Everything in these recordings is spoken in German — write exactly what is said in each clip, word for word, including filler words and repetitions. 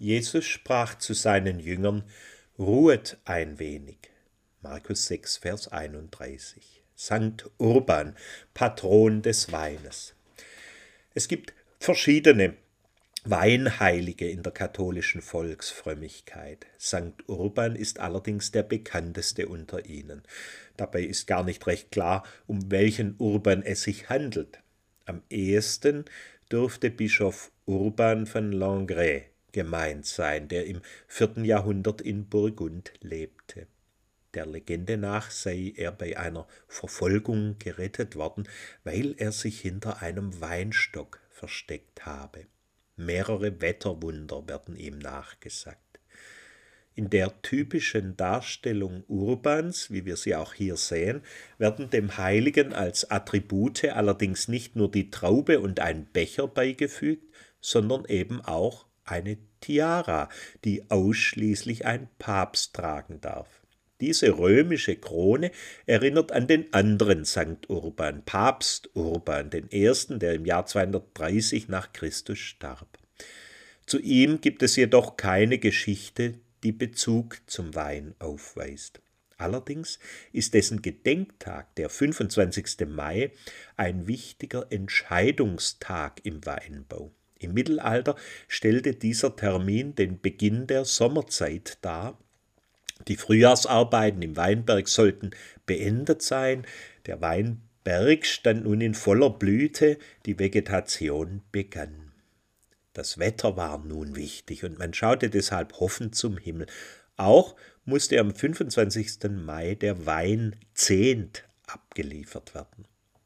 Jesus sprach zu seinen Jüngern: Ruhet ein wenig. Markus sechs, Vers einunddreißig. Sankt Urban, Patron des Weines. Es gibt verschiedene Weinheilige in der katholischen Volksfrömmigkeit. Sankt Urban ist allerdings der bekannteste unter ihnen. Dabei ist gar nicht recht klar, um welchen Urban es sich handelt. Am ehesten dürfte Bischof Urban von Langres gemeint sein, der im vierten Jahrhundert in Burgund lebte. Der Legende nach sei er bei einer Verfolgung gerettet worden, weil er sich hinter einem Weinstock versteckt habe. Mehrere Wetterwunder werden ihm nachgesagt. In der typischen Darstellung Urbans, wie wir sie auch hier sehen, werden dem Heiligen als Attribute allerdings nicht nur die Traube und ein Becher beigefügt, sondern eben auch eine Tiara, die ausschließlich ein Papst tragen darf. Diese römische Krone erinnert an den anderen Sankt Urban, Papst Urban, den ersten, der im Jahr zweihundertdreißig nach Christus starb. Zu ihm gibt es jedoch keine Geschichte, die Bezug zum Wein aufweist. Allerdings ist dessen Gedenktag, der fünfundzwanzigste Mai, ein wichtiger Entscheidungstag im Weinbau. Im Mittelalter stellte dieser Termin den Beginn der Sommerzeit dar. Die Frühjahrsarbeiten im Weinberg sollten beendet sein. Der Weinberg stand nun in voller Blüte, die Vegetation begann. Das Wetter war nun wichtig und man schaute deshalb hoffend zum Himmel. Auch musste am fünfundzwanzigsten Mai der Weinzehnt abgeliefert werden.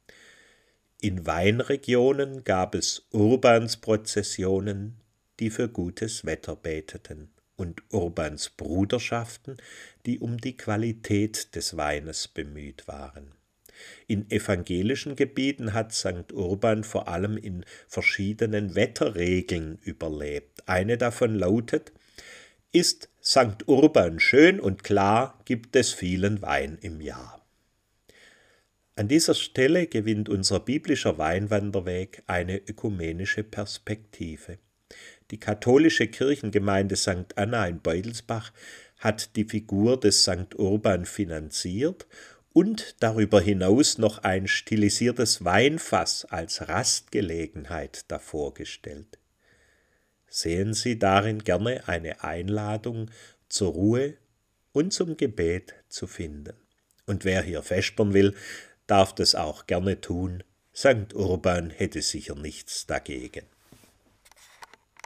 In Weinregionen gab es Urbansprozessionen, die für gutes Wetter beteten, und Urbansbruderschaften, die um die Qualität des Weines bemüht waren. In evangelischen Gebieten hat Sankt Urban vor allem in verschiedenen Wetterregeln überlebt. Eine davon lautet: Ist Sankt Urban schön und klar, gibt es vielen Wein im Jahr. An dieser Stelle gewinnt unser biblischer Weinwanderweg eine ökumenische Perspektive. Die katholische Kirchengemeinde Sankt Anna in Beutelsbach hat die Figur des Sankt Urban finanziert und darüber hinaus noch ein stilisiertes Weinfass als Rastgelegenheit davor gestellt. Sehen Sie darin gerne eine Einladung zur Ruhe und zum Gebet zu finden. Und wer hier vespern will, darf das auch gerne tun. Sankt Urban hätte sicher nichts dagegen.